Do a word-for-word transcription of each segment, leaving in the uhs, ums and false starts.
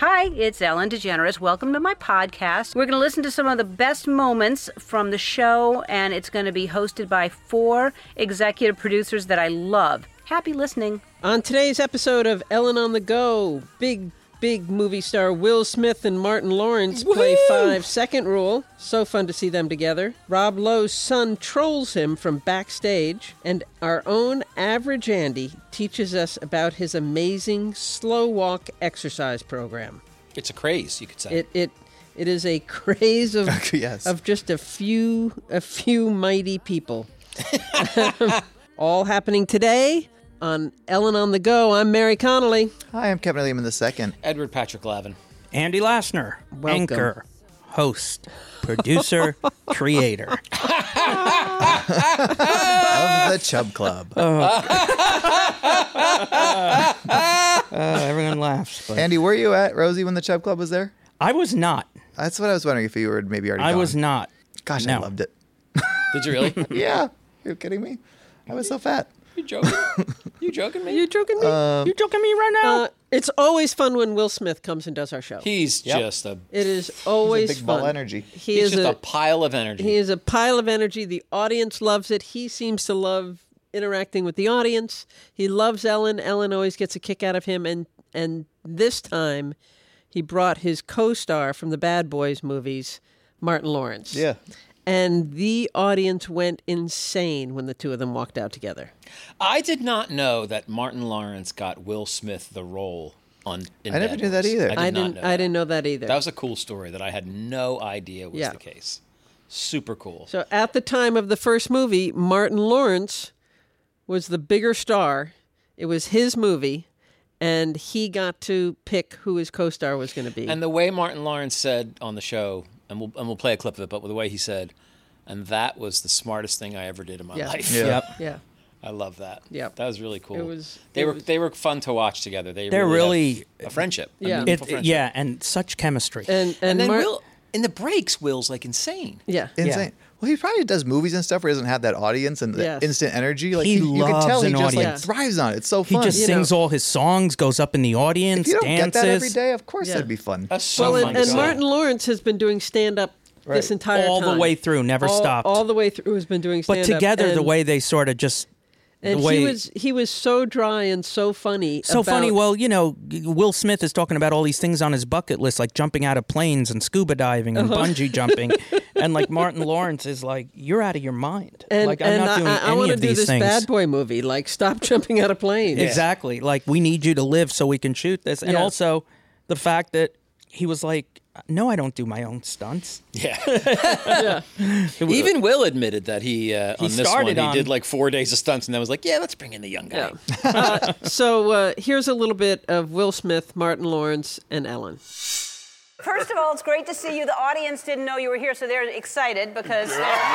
Hi, it's Ellen DeGeneres. Welcome to my podcast. We're going to listen to some of the best moments from the show, and it's going to be hosted by four executive producers that I love. Happy listening. On today's episode of Ellen on the Go, big, big movie star Will Smith and Martin Lawrence Woo! play Five Second Rule. So fun to see them together. Rob Lowe's son trolls him from backstage. And our own Average Andy teaches us about his amazing slow walk exercise program. It's a craze, you could say. It it it is a craze of yes. of just a few a few mighty people. All happening today on Ellen on the Go. I'm Mary Connolly. Hi, I'm Kevin Lehman the second. Edward Patrick Lavin. Andy Lassner. Welcome. Anchor, host, producer, creator. Of the Chub Club. Uh, everyone laughs. But Andy, were you at Rosie when the Chub Club was there? I was not. That's what I was wondering if you were maybe already I gone. was not. Gosh, No. I loved it. Did you really? Yeah. You're kidding me? I was so fat. You joking? You joking me? You joking me? Um, You joking me right now? uh, it's always fun when Will Smith comes and does our show. He's Yep. just a It is always Big fun. ball energy. He he's is just a, a pile of energy. he is a pile of energy. The audience loves it. He seems to love interacting with the audience. He loves Ellen. Ellen always gets a kick out of him. And and this time, he brought his co-star from the Bad Boys movies, Martin Lawrence. Yeah. And the audience went insane when the two of them walked out together. I did not know that Martin Lawrence got Will Smith the role on. In I never Bad knew that Boys. either. I, did I not didn't. know I that. didn't know that either. That was a cool story that I had no idea was Yeah. the case. Super cool. So at the time of the first movie, Martin Lawrence was the bigger star. It was his movie, and he got to pick who his co-star was going to be. And the way Martin Lawrence said on the show, and we'll and we'll play a clip of it, but the way he said, and that was the smartest thing I ever did in my Yeah. life. Yeah. Yep. yeah. I love that. Yep. That was really cool. It was- They it were was- they were fun to watch together. They They're really, really- have a friendship. a Yeah. meaningful It, friendship. yeah, and such chemistry. And and, And then Mar- Will in the breaks, Will's like insane. yeah. Insane. Well, he probably does movies and stuff where he doesn't have that audience and the Yes. instant energy. Like He you, you can loves tell he an just like audience. thrives on it. It's so he fun. just You sings know- all his songs, goes up in the audience, if you don't dances. get that every day, of course Yeah. that'd be fun. That's so Well, fun. and, to and see. Martin Lawrence has been doing stand-up this Right. entire all time. the way through, never all, stopped. All the way through has been doing but stand-up. together, the and- way they sort of just. And the way, he was he was so dry and so funny. So about- funny. Well, you know, Will Smith is talking about all these things on his bucket list, like jumping out of planes and scuba diving and Uh-huh. bungee jumping. And like Martin Lawrence is like, you're out of your mind. and, like I'm and not doing I, I any want to of do these this things. Bad Boy movie. Like, stop jumping out of planes. Exactly. Like we need you to live so we can shoot this. And Yeah. also the fact that he was like, no, I don't do my own stunts. Yeah. Yeah. Even Will admitted that he, uh, He on this one, started he on- did like four days of stunts and then was like, yeah, let's bring in the young guy. Yeah. uh, so uh, here's a little bit of Will Smith, Martin Lawrence, and Ellen. First of all, it's great to see you. The audience didn't know you were here, so they're excited because...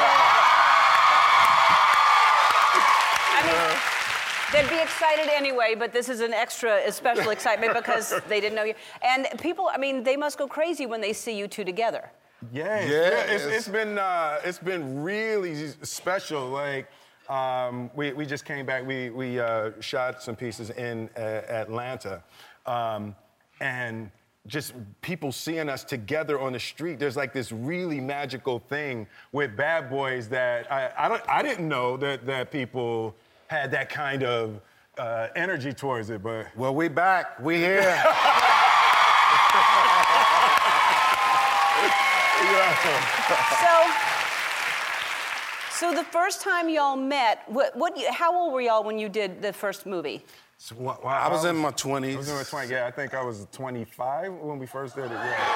I mean, they'd be excited anyway, but this is an extra special excitement because they didn't know you. And people, I mean, they must go crazy when they see you two together. Yeah, Yes. yeah. It's, it's been uh, it's been really special. Like um, we we just came back. We we uh, shot some pieces in uh, Atlanta, um, and just people seeing us together on the street. There's like this really magical thing with Bad Boys that I I, don't, I didn't know that that people had that kind of uh, energy towards it. But Well, we back. We here. So, so the first time y'all met, what, what, how old were y'all when you did the first movie? So, wow, I was in my I was twenties. in my twenties. Yeah, I think I was twenty-five when we first did it. Yeah.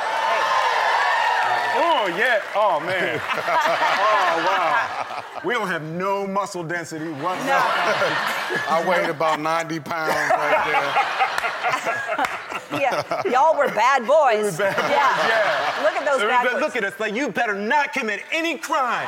Oh yeah. Oh man. Oh wow. We don't have no muscle density whatsoever. I weighed about ninety pounds right there. Yeah, y'all were bad boys. Bad boys, yeah. yeah. Look at those bad boys. Look at us. Like you better not commit any crime.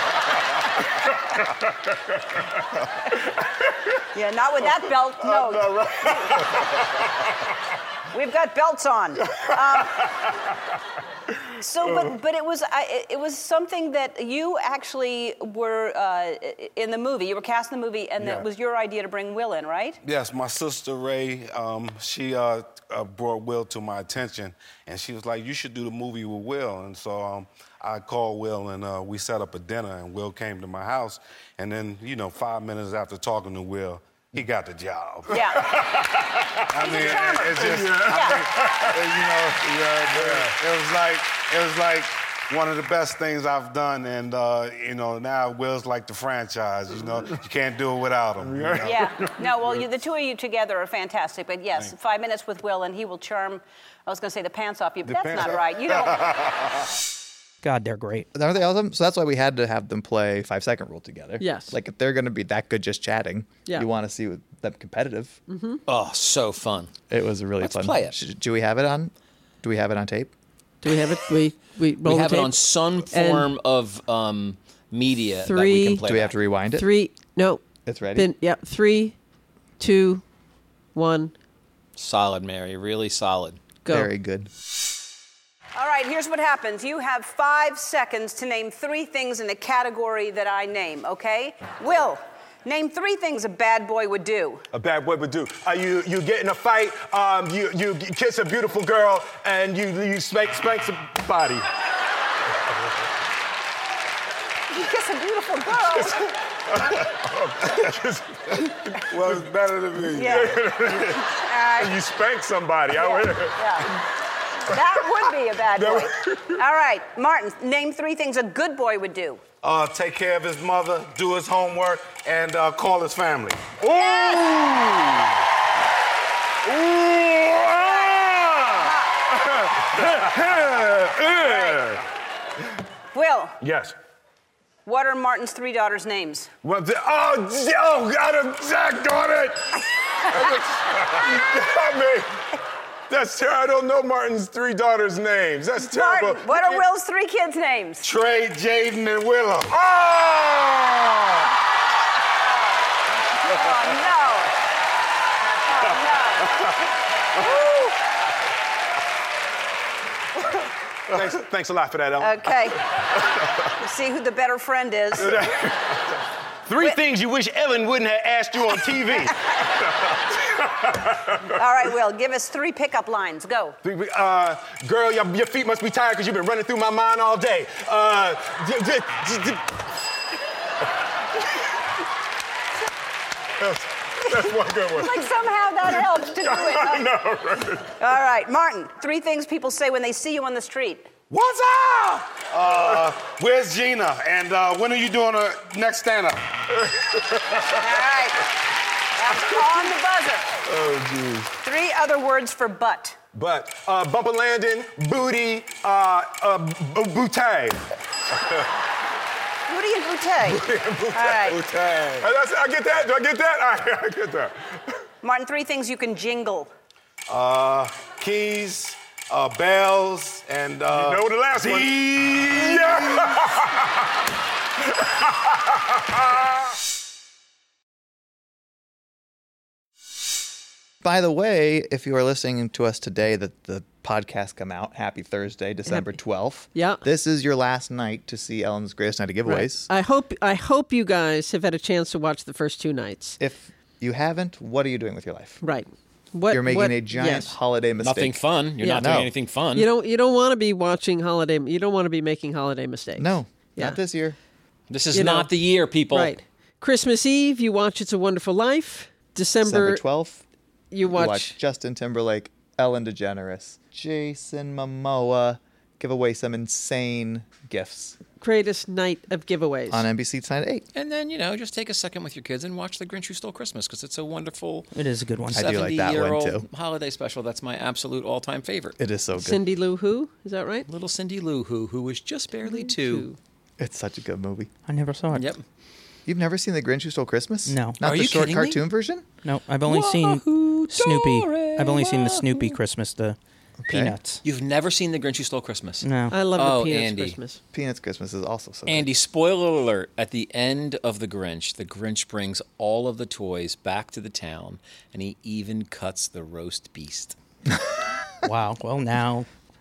Yeah, not with that belt. No. We've got belts on. Um, So, but but it was I, it was something that you actually were uh, in the movie. You were cast in the movie, and Yeah. it was your idea to bring Will in, right? Yes, my sister Ray, um, she uh, uh, brought Will to my attention, and she was like, "You should do the movie with Will." And so um, I called Will, and uh, we set up a dinner, and Will came to my house, and then you know, five minutes after talking to Will, he got the job. Yeah. I mean, it, it's just, I mean, it, you know, yeah, yeah. It was like, it was like one of the best things I've done, and uh, you know, now Will's like the franchise. You know, you can't do it without him. You know? Yeah. No, well, you, the two of you together are fantastic. But yes, Thanks. five minutes with Will, and he will charm. I was going to say the pants off you, but The that's pants not off? right. You don't. God, they're great. Aren't they awesome? So that's why we had to have them play Five Second Rule together. Yes. Like if they're going to be that good just chatting, Yeah. you want to see them competitive. Oh, so fun. It was really Let's fun. play it. Sh- Do we have it on? Do we have it on tape? Do we have it? We we roll We the have it tape? on some And form of um, media that we three- can play Do we have back. to rewind it? Three. No. It's ready. Been, yeah. Three, two, one. Solid, Mary. Really solid. Go. Very good. All right, here's what happens. You have five seconds to name three things in the category that I name, okay? Will, name three things a bad boy would do. A bad boy would do. Uh, you you get in a fight, um, you you kiss a beautiful girl, and you you spank spank somebody. You kiss a beautiful girl. Well, it's better than me. Yeah. All right. You spank somebody. I Yeah. would- Yeah. That would be a bad boy. All right, Martin, name three things a good boy would do. Uh, take care of his mother, do his homework, and uh, call his family. Ooh! Ooh! Will, Yes. what are Martin's three daughters' names? Well, the, oh, oh, got him, Jack, got it. You got me. That's terrible. I don't know Martin's three daughters' names. That's terrible. Martin, what are Will's three kids' names? Trey, Jaden, and Willow. Oh! Oh, no. Thanks, thanks a lot for that, Ellen. Okay. We'll see who the better friend is. Three things you wish Ellen wouldn't have asked you on T V. All right, Will, give us three pickup lines. Go. Uh, girl, your, your feet must be tired because you've been running through my mind all day. Uh, d- d- d- d- that's, that's one good one. Like somehow that helps to do it. I know, right? All right, Martin, three things people say when they see you on the street. What's up? Uh, where's Gina? And uh, when are you doing a next stand-up? All right. That's on the buzzer. Oh, geez. Three other words for butt. But uh, bumper landing, booty, uh, uh, b- bootay. Booty and bootay. All right. Okay. Uh, that's- I get that. Do I get that? All right, I get that. Martin, three things you can jingle. Uh, keys, uh, bells, and uh, You know the last one. By the way, if you are listening to us today, that the podcast come out. Happy Thursday, December twelfth. Yeah. This is your last night to see Ellen's Greatest Night of Giveaways. I hope I hope you guys have had a chance to watch the first two nights. If you haven't, what are you doing with your life? Right. What You're making what- a giant yes. holiday mistake. Nothing fun. You're Yeah. not doing No. anything fun. You don't you don't want to be watching holiday. You don't want to be making holiday mistakes. No, Yeah. not this year. This is You know, not the year, people. Right. Christmas Eve, you watch It's a Wonderful Life. December, December twelfth, you you watch, watch Justin Timberlake, Ellen DeGeneres, Jason Momoa give away some insane gifts Greatest Night of Giveaways. on N B C tonight at eight. And then, you know, just take a second with your kids and watch The Grinch Who Stole Christmas because it's a wonderful It is a good one. I do like that one, seventy-year-old too. holiday special. That's my absolute all-time favorite. It is so good. Cindy Lou Who? Is that right? Little Cindy Lou Who, who was just barely two. It's such a good movie. I never saw it. Yep. You've never seen The Grinch Who Stole Christmas? No. Not Are the you short kidding me? cartoon version? No, I've only seen Wahoo, Snoopy. Dore, I've only seen the Wahoo. Snoopy Christmas, the Okay. Peanuts. You've never seen The Grinch Who Stole Christmas? No. I love Oh, the Peanuts Andy. Christmas. Peanuts Christmas is also so good. Andy, spoiler alert, at the end of The Grinch, the Grinch brings all of the toys back to the town, and he even cuts the roast beast. Wow. Well, now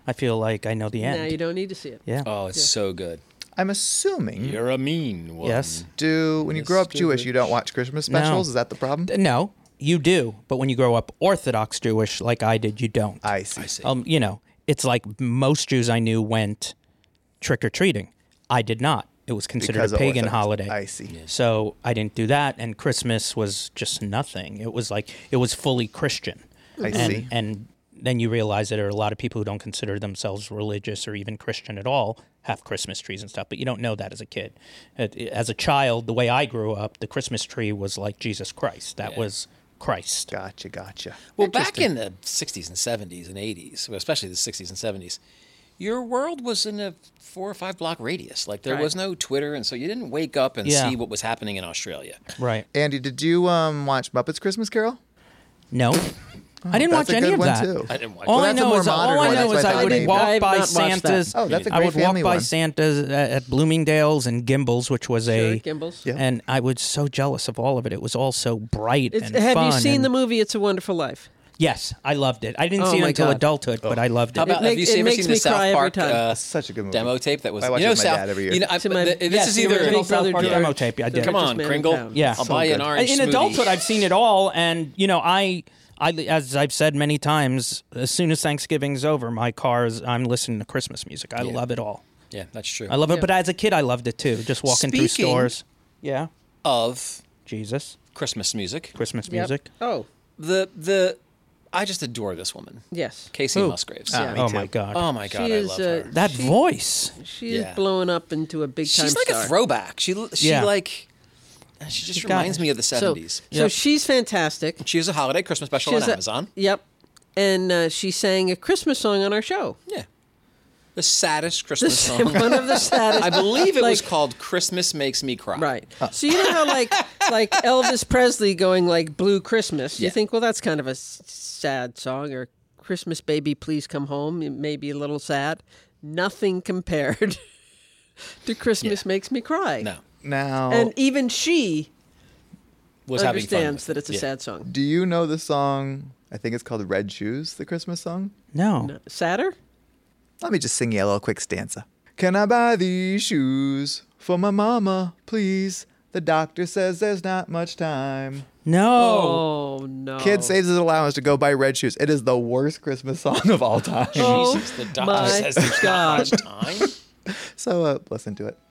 I feel like I know the end. Now you don't need to see it. Yeah. Oh, it's so good. I'm assuming You're a mean one. Yes. do when you grow up Jewish, you don't watch Christmas specials. No. Is that the problem? No, you do. But when you grow up Orthodox Jewish, like I did, you don't. I see. I see. Um, you know, it's like most Jews I knew went trick or treating. I did not. It was considered Because a of pagan Orthodox. holiday. I see. So I didn't do that, and Christmas was just nothing. It was like it was fully Christian. I and, see. And then you realize that there are a lot of people who don't consider themselves religious or even Christian at all have Christmas trees and stuff, but you don't know that as a kid. As a child, the way I grew up, the Christmas tree was like Jesus Christ. That Yeah. was Christ. Gotcha, gotcha. Well, back in the sixties and seventies and eighties, well, especially the sixties and seventies, your world was in a four or five block radius. Like there Right. was no Twitter, and so you didn't wake up and Yeah. see what was happening in Australia. Right. Andy, did you um, watch Muppets Christmas Carol? No. I didn't That's watch a any good of one that. too. I didn't watch All Well, I that's a know more is all modern I one. know That's is why I I would made- walk I've by not watched that. Santa's. Oh, that's a I great would walk family by one. Santa's at at Bloomingdale's and Gimbals, which was a Sure, Gimbals. Yeah. and I was so jealous of all of it. It was all so bright It's, and have fun. you seen and- the movie It's a Wonderful Life? Yes, I loved it. I didn't Oh see it my until God. adulthood, but I loved it. How about It have make- you it seen, ever makes seen me the South cry every Park time. uh, Such a good movie. demo tape that was? I watch you it know with my South. dad every year. You know, I, To my- th- this Yes, is the either. original Big Brother South Park George. demo tape. I The did. Come richest on, man in Kringle. town. Yeah. I'll So buy you an good. orange In smoothie. adulthood, I've seen it all, and you know, I, I, as I've said many times, as soon as Thanksgiving's over, my car's, I'm listening to Christmas music. I Yeah. love it all. Yeah, that's true. I love it, Yeah. but as a kid, I loved it too. Just walking through Speaking- stores. Yeah, Of Jesus, Christmas music, Christmas Yep. music. Oh, the the I just adore this woman, yes. Casey Who? Musgraves. Ah, me Oh too. my God, Oh my God, She I is, love uh, her. that she- voice. She Yeah. is blowing up into a big time She's like star. a throwback. She she Yeah. like she just She's got- reminds me of the So, seventies. so Yep. she's fantastic. She has a holiday Christmas special She on has a- Amazon. Yep. And uh, she sang a Christmas song on our show. Yeah, the saddest The Christmas same- song. one of the saddest. I believe it was like- called "Christmas Makes Me Cry." Right. So you know how like like Elvis Presley going like Blue Christmas. You Yeah. think, well, that's kind of a s- sad song, or Christmas Baby Please Come Home. It may be a little sad. Nothing compared to Christmas Yeah. Makes Me Cry. No, Now, And even she was having fun. understands with that it's a it. Yeah. sad song. do you know the song? I think it's called Red Shoes, the Christmas song. No. No, sadder? Let me just sing you a little quick stanza. Can I buy these shoes for my mama, please? The doctor says there's not much time. No. Oh, no. Kid saves his allowance to go buy red shoes. It is the worst Christmas song of all time. Oh, Jesus, the doctor my says there's God. not much time. So uh, listen to it.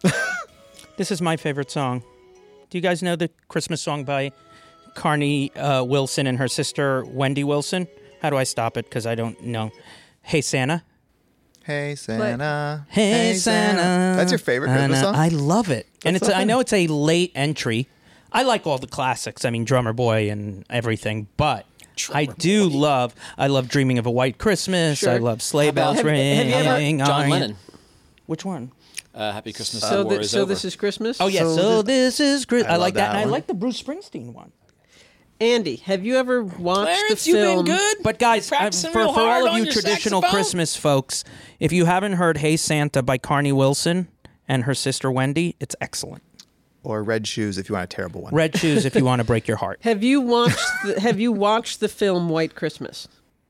This is my favorite song. Do you guys know the Christmas song by Carney uh, Wilson and her sister Wendy Wilson? How do I stop it? Because I don't know. Hey Santa. Hey Santa. Hey, Santa. That's your favorite Christmas And, uh, song? I love it, and That's it's. so I know funny. it's a late entry. I like all the classics. I mean, Drummer Boy and everything, but I Drummer do Boy. love. I love Dreaming of a White Christmas. Sure. I love Sleigh How about- Bells Have- have you ever- Ring. John Are You- Lennon. Which one? Uh, Happy Christmas. So, the war thi- is so over. this is Christmas? Oh yeah. So, So this is great. I I, like love that, that and I one. like the Bruce Springsteen one. Andy, have you ever watched Clarence, the you've film? been good. But guys, uh, Practicing for, real for all hard of on you your traditional saxophone. Christmas folks, if you haven't heard "Hey Santa" by Carney Wilson and her sister Wendy, it's excellent. Or red shoes if you want a terrible one. Red shoes if you want to break your heart. Have you watched the, Have you watched the film White Christmas?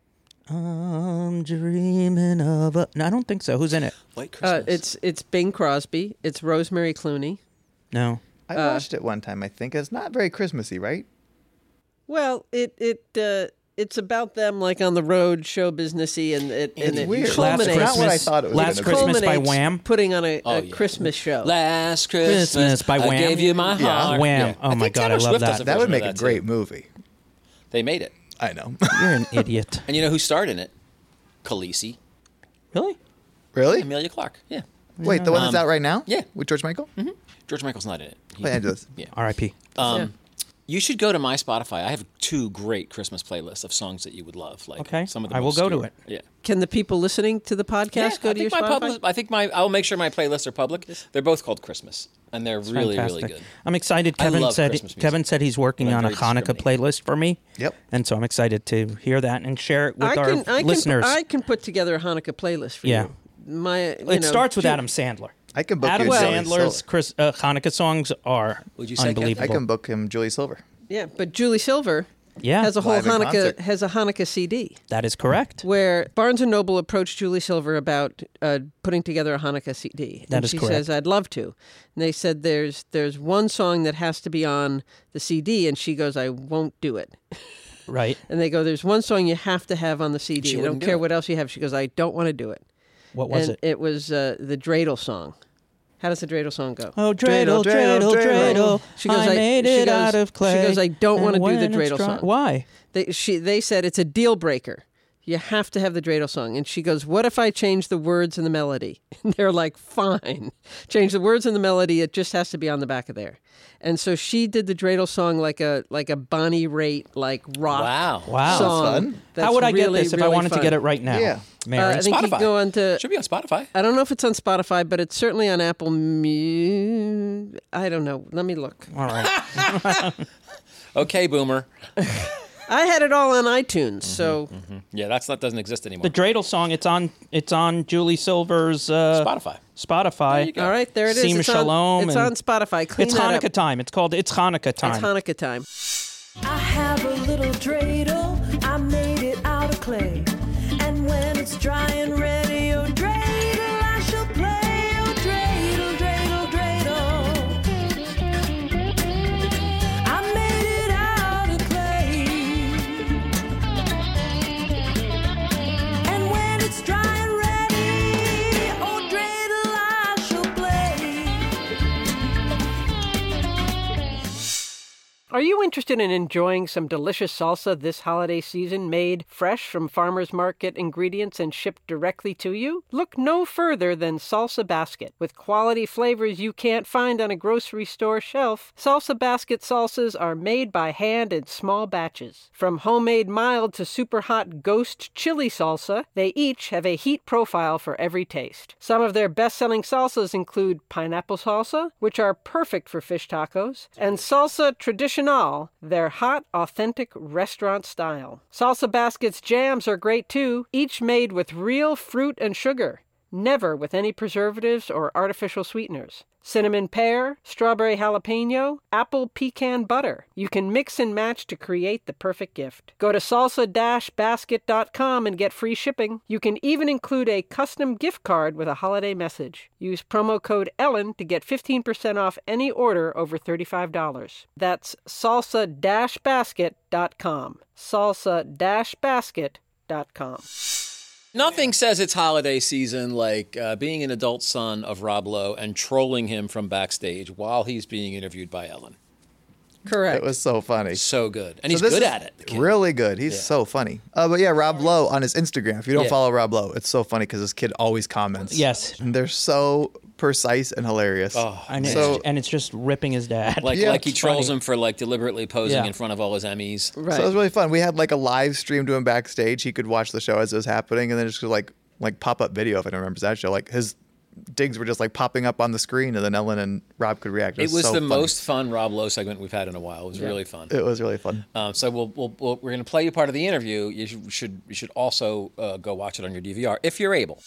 I'm dreaming of a. No, I don't think so. Who's in it? White Uh, Christmas. it's it's Bing Crosby. It's Rosemary Clooney. No. I Uh, watched it one time, I think. It's not very Christmassy, right? Well, it it uh, it's about them like on the road, show businessy, and it and It's it weird. Last culminates. Not what I Christmas. thought it was Last gonna be. Christmas by culminates Wham. putting on a, Oh, a yeah. Christmas show. Last Christmas, Christmas by I Wham. gave you my Yeah. heart. Wham. Yeah. Oh I my think God, I Taylor love Swift that. does a That would version make of a that, great too. movie. They made it. I know. You're an idiot. And you know who starred in it? Khaleesi. Really? Really? Amelia Clark. Yeah. Wait, the one that's Um, out right now? yeah. With George Michael? Mm-hmm. George Michael's not in it. He- Wait, I do this. yeah. R I P Um, Yeah. You should go to my Spotify. I have two great Christmas playlists of songs that you would love. Like Okay. some of the I will go to obscure- it. Yeah. Can the people listening to the podcast Yeah, go I to your think my Spotify? public- I think my. I'll make sure my playlists are public. They're both called Christmas, and they're really, Fantastic. really good. I'm excited. I Kevin love said Christmas music, Kevin said he's working but I'm on a very Hanukkah discriminating. playlist for me. Yep. And so I'm excited to hear that and share it with I our can, I listeners. Can, I can put together a Hanukkah playlist for Yeah. you. My, you it know, starts with Ju- Adam Sandler. I can book Adam you Julie Sandler's Silver. Chris, uh, Hanukkah songs are Would you say, Kev? unbelievable. I can book him Julie Silver. Yeah, but Julie Silver Yeah. has a whole Live in Hanukkah concert. has a Hanukkah C D That is correct. where Barnes and Noble approached Julie Silver about uh, putting together a Hanukkah C D. That and is she correct. says, "I'd love to." And they said, "There's there's one song that has to be on the C D," and she goes, "I won't do it." Right. And they go, "There's one song you have to have on the C D. She I don't wouldn't do care it. what else you have." She goes, "I don't want to do it." What was and it? it was uh, the dreidel song. How does the dreidel song go? Oh, dreidel, dreidel, dreidel, dreidel, dreidel. dreidel. She goes, I I- made she it goes- out of she clay. goes, I don't and wanna do when the it's dreidel dry- song. Why? They she they said it's a deal breaker. You have to have the dreidel song. And she goes, "What if I change the words and the melody?" And they're like, "Fine. Change the words and the melody. It just has to be on the back of there." And so she did the dreidel song like a like a Bonnie Raitt like rock Wow. Wow. song. fun. That's How would I really, get this if I really wanted fun. to get it right now? Yeah. Mary? Uh, I think you Spotify. can go on to. Should be on Spotify. I don't know if it's on Spotify, but it's certainly on Apple Mu- I don't know. Let me look. All right. Okay, Boomer. I had it all on iTunes, so Yeah, that's that doesn't exist anymore. The dreidel song. It's on. It's on Julie Silver's uh, Spotify. Spotify. There you go. all right, there it is. Seem it's Shalom on, it's and- on Spotify. Clean It's that up. Hanukkah time. It's called It's Hanukkah time. It's Hanukkah time. I have a little dreidel, I made it out of clay. And when it's dry and ready, oh dreidel, I shall play. Oh dreidel, dreidel, dreidel. I made it out of clay. And when it's dry and ready, oh dreidel, I shall play. Are you interested in enjoying some delicious salsa this holiday season made fresh from farmers market ingredients and shipped directly to you? Look no further than Salsa Basket. With quality flavors you can't find on a grocery store shelf, Salsa Basket salsas are made by hand in small batches. From homemade mild to super hot ghost chili salsa, they each have a heat profile for every taste. Some of their best-selling salsas include pineapple salsa, which are perfect for fish tacos, and salsa traditional, their hot, authentic restaurant style. Salsa Basket's jams are great too, each made with real fruit and sugar, never with any preservatives or artificial sweeteners. Cinnamon pear, strawberry jalapeno, apple pecan butter. You can mix and match to create the perfect gift. Go to salsa dash basket dot com and get free shipping. You can even include a custom gift card with a holiday message. Use promo code Ellen to get fifteen percent off any order over thirty-five dollars. That's salsa dash basket dot com. salsa dash basket dot com. Nothing says it's holiday season like uh, being an adult son of Rob Lowe and trolling him from backstage while he's being interviewed by Ellen. Correct. It was so funny. So good. And So he's this good is at it. the kid. Really good. He's Yeah. so funny. Uh, but yeah, Rob Lowe on his Instagram. If you don't Yeah. follow Rob Lowe, it's so funny because this kid always comments. Yes. And they're so precise and hilarious. Oh, And, So- it's, and it's just ripping his dad. Like, Yeah. like he It's trolls funny. him for like deliberately posing Yeah. in front of all his Emmys. Right. So it was really fun. We had like a live stream to him backstage. He could watch the show as it was happening, and then just like like pop up video if anyone remembers that show. Like his digs were just like popping up on the screen, and then Ellen and Rob could react. It was so the funny. most fun Rob Lowe segment we've had in a while. It was really fun. It was really fun. Um, so we'll, we'll, we'll, we're going to play you part of the interview. You should should, you should also uh, go watch it on your D V R if you're able.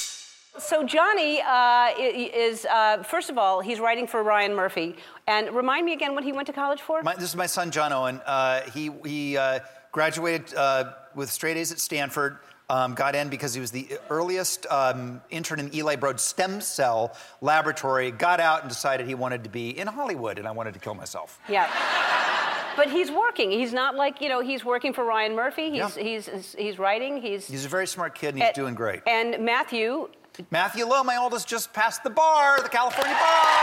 So Johnny uh, i- is, uh, first of all, he's writing for Ryan Murphy. And remind me again what he went to college for? My, this is my son, John Owen. Uh, he he uh, graduated uh, with straight A's at Stanford. Um, got in because he was the earliest um, intern in Eli Broad's stem cell laboratory. Got out and decided he wanted to be in Hollywood, and I wanted to kill myself. Yeah. But he's working. He's not like, you know, he's working for Ryan Murphy. He's Yeah. he's, he's he's writing. He's He's a very smart kid, and he's and- doing great. And Matthew, Matthew Lowe, my oldest, just passed the bar, the California bar.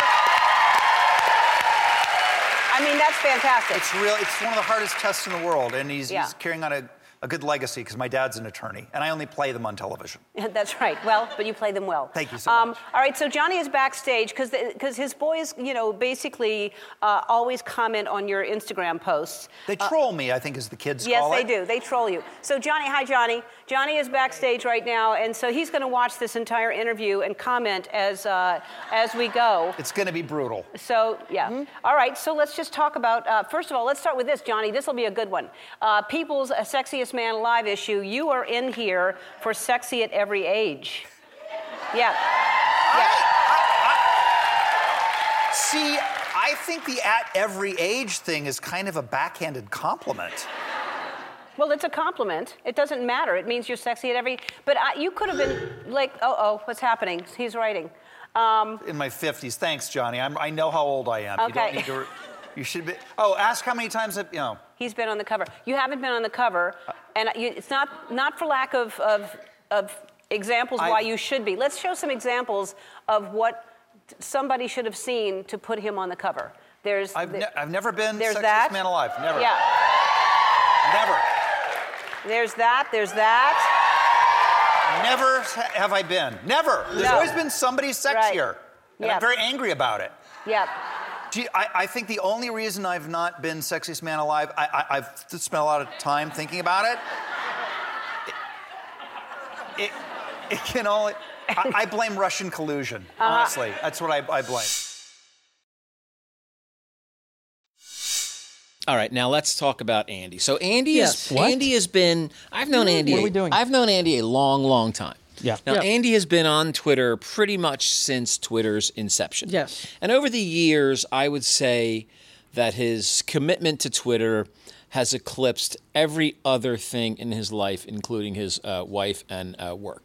I mean, that's fantastic. It's real. It's one of the hardest tests in the world, and he's, Yeah. he's carrying on a, a good legacy because my dad's an attorney, and I only play them on television. That's right. Well, but you play them well. Thank you so um, much. All right, so Johnny is backstage because because his boys, you know, basically uh, always comment on your Instagram posts. They troll me, I think, as the kids Yes, call they it. do. They troll you. So Johnny, hi Johnny. Johnny is backstage right now, and so he's going to watch this entire interview and comment as uh, as we go. It's going to be brutal. So, yeah. Mm-hmm. All right, so let's just talk about, uh, first of all, let's start with this, Johnny. This will be a good one. Uh, People's uh, Sexiest Man Alive issue. You are in here for sexy at every age. Yeah. Yeah. See, I think the at every age thing is kind of a backhanded compliment. Well, it's a compliment. It doesn't matter. It means you're sexy at every. But I, you could have been like, oh, oh, what's happening? He's writing. Um, In my fifties. Thanks, Johnny. I'm, I know how old I am. Okay. You don't need to. You should be. Oh, ask how many times I've, you know. He's been on the cover. You haven't been on the cover, and you, it's not not for lack of of, of examples I, why you should be. Let's show some examples of what somebody should have seen to put him on the cover. There's. I've, the, ne- I've never been there's sexiest that. man alive. Never. Yeah. Never. There's that. There's that. Never have I been. Never. There's No. always been somebody sexier. Right. And Yeah. I'm very angry about it. Yeah. Gee, I, I think the only reason I've not been sexiest man alive, I, I, I've spent a lot of time thinking about it. It, it, it can only. I, I blame Russian collusion. Uh-huh. Honestly, that's what I, I blame. All right, now let's talk about Andy. So Andy Yes. is What? Andy has been. I've known Andy. What are we doing? I've known Andy a long, long time. Yeah. Now Yeah. Andy has been on Twitter pretty much since Twitter's inception. Yes. And over the years, I would say that his commitment to Twitter has eclipsed every other thing in his life, including his uh, wife and uh, work.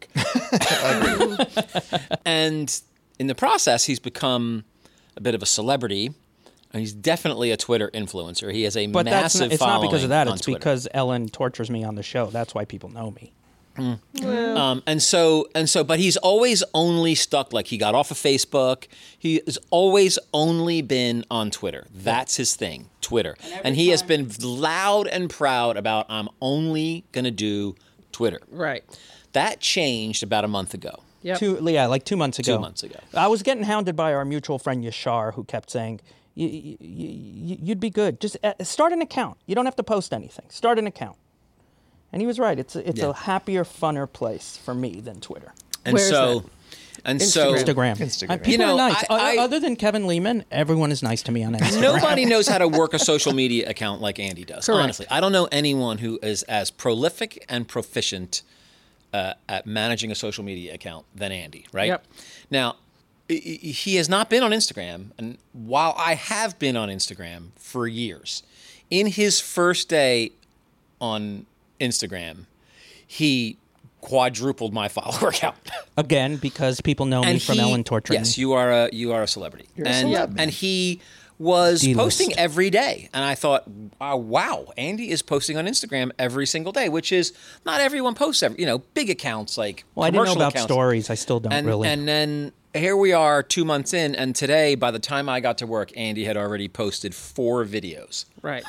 And in the process, he's become a bit of a celebrity. And he's definitely a Twitter influencer. He has a But that's massive not, it's not because of that. following It's on Twitter. because Ellen tortures me on the show. That's why people know me. Um, and so, and so, but he's always only stuck, like he got off of Facebook. He has always only been on Twitter. That's his thing, Twitter. And, he has been loud and proud about, I'm only going to do Twitter. Right. That changed about a month ago. Yep. Two, yeah, like two months ago. Two months ago. I was getting hounded by our mutual friend Yashar, who kept saying, "You- you- you- "You'd be good. Just uh, start an account. You don't have to post anything. Start an account." And he was right. It's a, it's Yeah. a happier, funner place for me than Twitter. And Where is so, that? and so, Instagram. Instagram. Uh, people You know, are nice. I- O- I- Other than Kevin Lehman, everyone is nice to me on Instagram. nobody knows how to work a social media account like Andy does. Correct. Honestly, I don't know anyone who is as prolific and proficient uh, at managing a social media account than Andy. Right? Yep. Now, i- i- he has not been on Instagram, and while I have been on Instagram for years, in his first day on Instagram, he quadrupled my follower count. Again, because people know me And from he- Ellen torturing Yes, me. you are a you are a celebrity, a and celeb, man. and he was D-list. posting every day, and I thought, oh, wow, Andy is posting on Instagram every single day, which is not everyone posts every, you know, big accounts like Well, I didn't know commercial about accounts. stories. I still don't and really. and then here we are two months in, and today, by the time I got to work, Andy had already posted four videos. Right.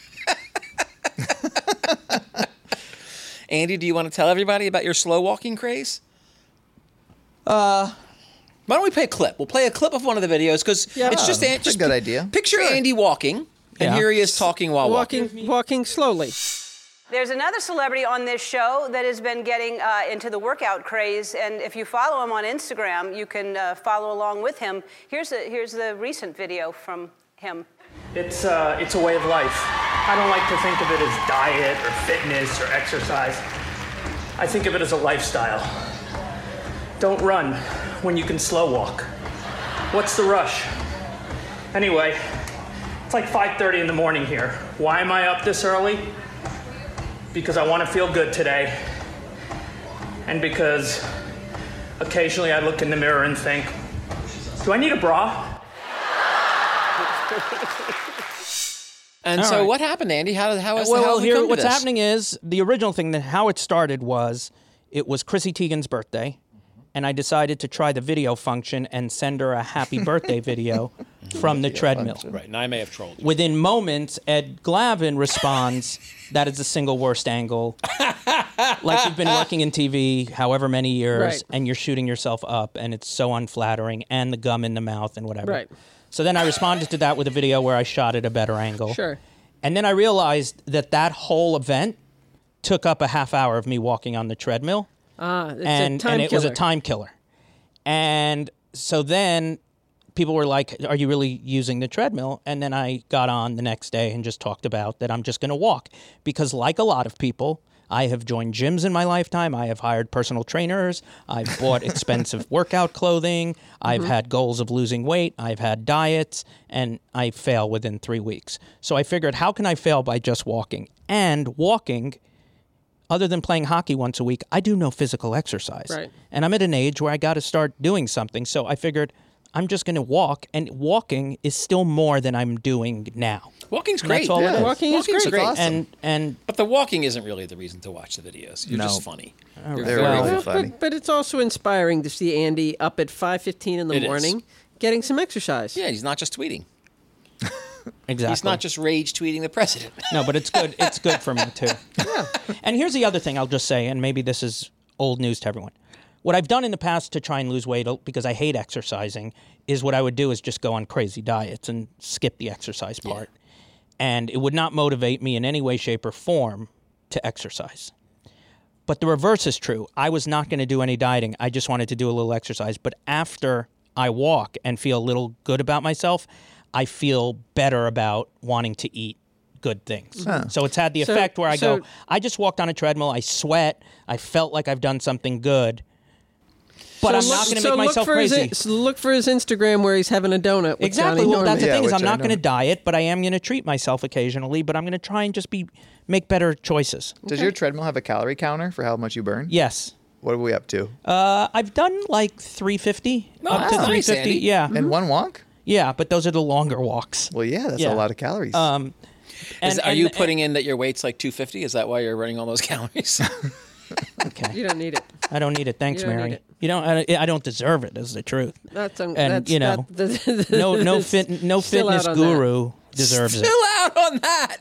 Andy, do you want to tell everybody about your slow walking craze? Uh, why don't we play a clip? We'll play a clip of one of the videos because Yeah. it's just, That's An- a just good pi- idea. Picture Andy walking, and Yeah. here he is talking while walking. Walking, walking slowly. There's another celebrity on this show that has been getting uh, into the workout craze, and if you follow him on Instagram, you can uh, follow along with him. Here's the here's the recent video from him. It's, uh, it's a way of life. I don't like to think of it as diet or fitness or exercise. I think of it as a lifestyle. Don't run when you can slow walk. What's the rush? Anyway, it's like five thirty in the morning here. Why am I up this early? Because I want to feel good today. And because occasionally I look in the mirror and think, do I need a bra? And All so, right. what happened, Andy? How how is well, how well, have we here, come to what's this? happening is the original thing, that how it started was it was Chrissy Teigen's birthday, and I decided to try the video function and send her a happy birthday video from the treadmill. Right, and I may have trolled you. Within moments, Ed Glavin responds, "That is the single worst angle. Like you've been working in T V however many years, Right. and you're shooting yourself up, and it's so unflattering, and the gum in the mouth and whatever." Right. So then I responded to that with a video where I shot at a better angle. Sure. And then I realized that that whole event took up a half hour of me walking on the treadmill. Ah, it's and a time and it was a killer. time killer. And so then people were like, "Are you really using the treadmill?" And then I got on the next day and just talked about that I'm just going to walk because, like a lot of people, I have joined gyms in my lifetime. I have hired personal trainers. I've bought expensive workout clothing. I've Mm-hmm. had goals of losing weight. I've had diets, and I fail within three weeks. So I figured, how can I fail by just walking? And walking, other than playing hockey once a week, I do no physical exercise. Right. And I'm at an age where I got to start doing something. So I figured I'm just going to walk, and walking is still more than I'm doing now. Walking's And great. That's all Yeah. it is. Walking is Walking's great. great. Awesome. And and But the walking isn't really the reason to watch the videos. You're No. just funny. You're They're very really Well, funny. but, but it's also inspiring to see Andy up at five fifteen in the It is. morning getting some exercise. Yeah, he's not just tweeting. exactly. He's not just rage tweeting the president. No, but it's good. It's good for me too. Yeah. And here's the other thing I'll just say, and maybe this is old news to everyone. What I've done in the past to try and lose weight, because I hate exercising, is what I would do is just go on crazy diets and skip the exercise part. And it would not motivate me in any way, shape, or form to exercise. But the reverse is true. I was not going to do any dieting. I just wanted to do a little exercise. But after I walk and feel a little good about myself, I feel better about wanting to eat good things. So it's had the So- effect where I so- go, I just walked on a treadmill, I sweat, I felt like I've done something good, but So I'm look- not going to so make look myself for his crazy. in- so look for his Instagram where he's having a donut with Exactly. Johnny Well, that's the Norman. Yeah, thing is which I'm I not going to know. diet, but I am going to treat myself occasionally, but I'm going to try and just be make better choices. Does your treadmill have a calorie counter for how much you burn? Yes. What are we up to? Uh, I've done like three fifty, No, up that's to nice, three fifty. Andy. Yeah. In one walk? Yeah, but those are the longer walks. Well, yeah, that's Yeah. a lot of calories. Um, and, Is, are and- you putting in that your weight's like two fifty? Is that why you're running all those calories? Okay. You don't need it. I don't need it. Thanks, You don't Mary. need it. You don't. I, I don't deserve it. Is the truth. That's un- And, that's, you know, that, the, the, No, no fit, no Still out fitness on guru deserves Still it. out on that.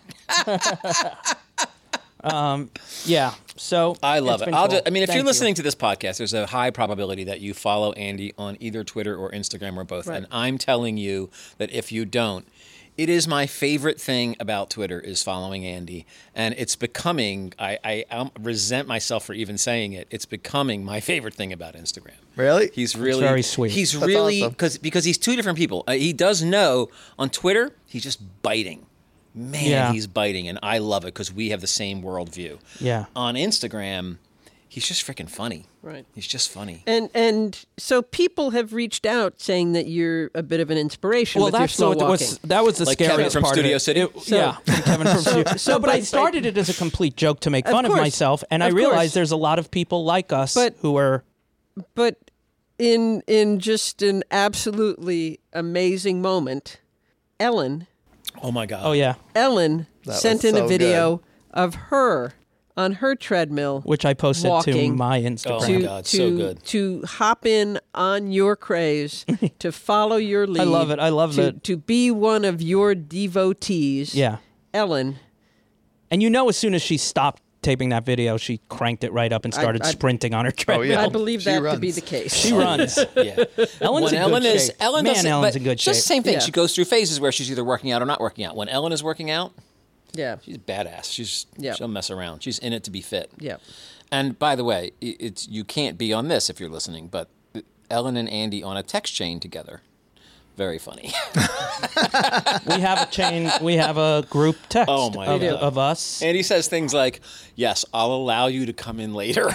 Yeah. So I love it's it. been I'll cool. just, I mean, if Thank you're you. listening to this podcast, there's a high probability that you follow Andy on either Twitter or Instagram or both. Right. And I'm telling you that if you don't, it is my favorite thing about Twitter is following Andy. And it's becoming, I, I um, resent myself for even saying it, it's becoming my favorite thing about Instagram. Really? He's really very sweet. He's That's really awesome. because because he's two different people. Uh, he does know on Twitter he's just biting. Man, Yeah. he's biting, and I love it because we have the same worldview. Yeah. On Instagram, he's just freaking funny. Right. He's just funny. And and so people have reached out saying that you're a bit of an inspiration Well, with your that's slow what walking. was. That was the Like Kevin scariest from part Studio of it. City? It- yeah, from Kevin from Studio. so- no, but I but- started it as a complete joke to make Of fun of course. myself, and I Of realized course. there's a lot of people like us But- who are. But in in just an absolutely amazing moment, Ellen Oh my God. Oh yeah, Ellen That sent was in a so video of her on her treadmill which I posted to walking my Instagram. Oh, to, my God, to, so good. to hop in on your craze, to follow your lead. love it. I love to, it. To be one of your devotees. Yeah. Ellen. And you know, as soon as she stopped taping that video, she cranked it right up and started I- sprinting on her treadmill. yeah. I believe She that to runs. be the case. She runs. Yeah. Ellen's when in Ellen good is shape. Ellen Man, doesn't- Ellen's but in good Just the shape. same thing. Yeah. She goes through phases where she's either working out or not working out. When Ellen is working out, Yeah. she's badass. She's Yeah. she'll mess around. She's in it to be fit. Yeah. And by the way, i- it's you can't be on this if you're listening, but Ellen and Andy on a text chain together. Very funny. We have a chain. We have a group text Oh, my of, God. of us. Andy says things like, "Yes, I'll allow you to come in later,"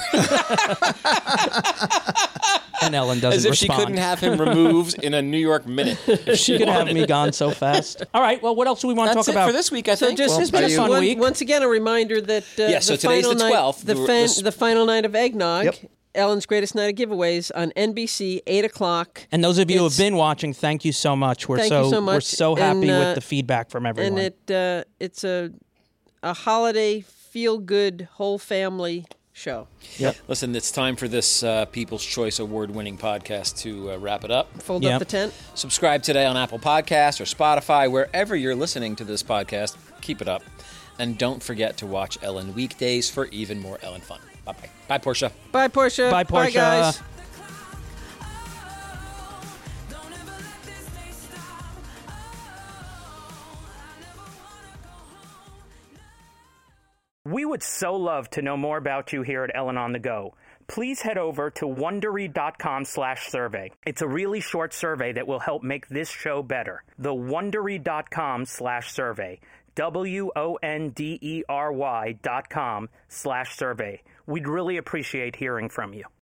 And Ellen doesn't as if respond. she couldn't have him removed in a New York minute. If She could have wanted. me gone so fast. All right. Well, what else do we want to That's talk it about for this week, I So think. just, Well, it's been just a fun one- week. once again, a reminder that uh, Yeah, so the today's final the night- twelfth. the, The- fan, this- the final night of Eggnog, Yep. Ellen's Greatest Night of Giveaways on N B C, eight o'clock. And those of you who have It's- been watching, thank you so much. We're Thank so, you so we're much. so happy And, uh, with the feedback from everyone. And it uh, it's a a holiday feel-good whole family show. Yep. Listen, it's time for this uh, People's Choice Award-winning podcast to uh, wrap it up. Fold Yep. up the tent. Subscribe today on Apple Podcasts or Spotify, wherever you're listening to this podcast. Keep it up. And don't forget to watch Ellen weekdays for even more Ellen fun. Bye-bye. Bye, Portia. Bye, Portia. Bye, Bye, Portia. guys. We would so love to know more about you here at Ellen on the Go. Please head over to Wondery.com slash survey. It's a really short survey that will help make this show better. The Wondery.com slash survey. W O N D E R Y dot com slash survey. We'd really appreciate hearing from you.